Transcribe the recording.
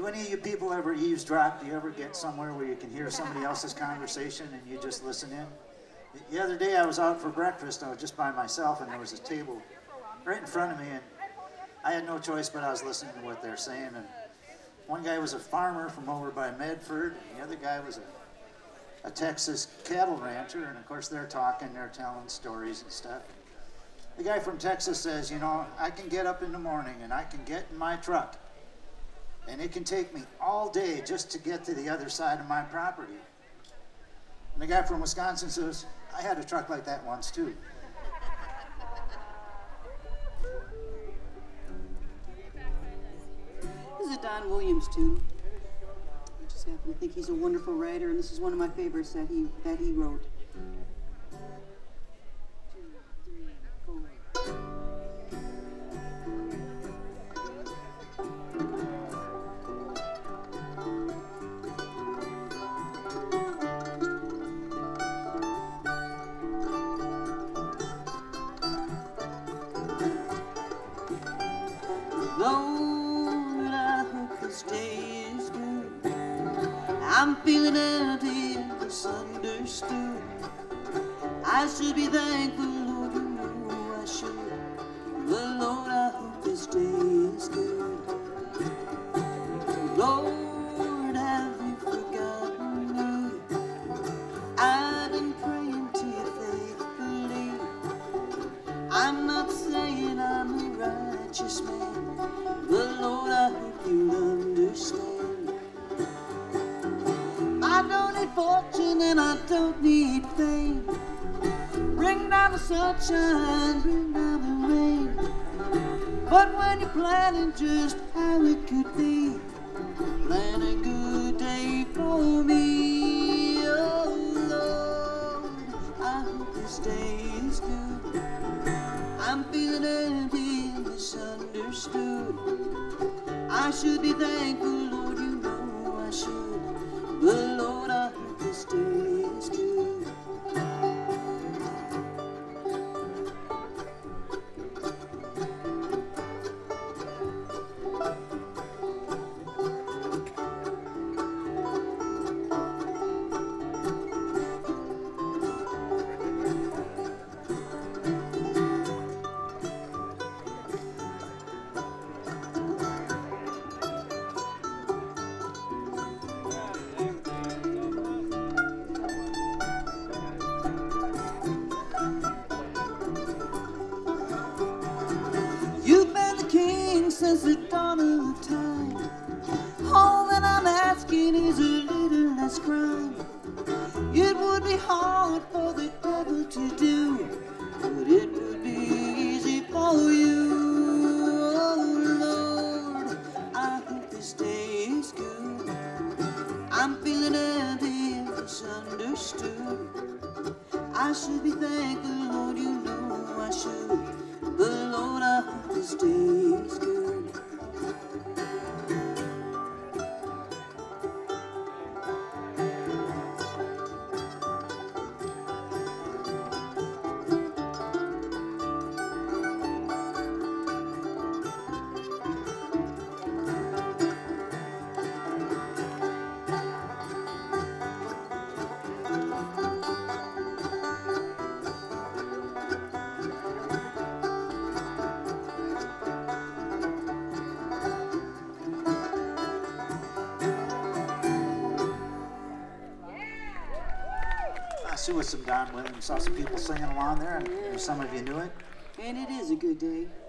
any of you people ever eavesdrop? Do you ever get somewhere where you can hear somebody else's conversation and you just listen in? The other day I was out for breakfast. I was just by myself, and there was a table right in front of me, and I had no choice, but I was listening to what they're saying. And one guy was a farmer from over by Medford, and the other guy was a Texas cattle rancher, and of course they're talking, they're telling stories and stuff. The guy from Texas says, you know, I can get up in the morning and I can get in my truck, and it can take me all day just to get to the other side of my property. And the guy from Wisconsin says, I had a truck like that once too. This is a Don Williams tune. I just happen to think he's a wonderful writer, and this is one of my favorites that he wrote. 2, 3, 4. Lord, I hope this day is good. I'm feeling empty and misunderstood. I should be thankful, Lord, you know I should. But Lord, I hope this day is good. Lord, have you forgotten me? I've been praying to you faithfully. I'm not saying I'm a righteous man, but Lord, I hope you'll understand. I don't need fortune and I don't need fame. Bring down the sunshine, bring down the rain. But when you're planning just how it could be, plan a good day for me. Oh Lord, I hope this day is good. I'm feeling empty and misunderstood. I should be thankful, Lord, you know I should. But Lord, I hope this day is good. Since the dawn of time, all that I'm asking is a little less crime. It would be hard for the devil to do, but it would be easy for you. Oh Lord, I hope this day is good. I'm feeling empty and misunderstood. I should be thankful, Lord, you know I should. But Lord, I hope this day is good. With some Don Williams, saw some people singing along there, and some of you knew it. And it is a good day.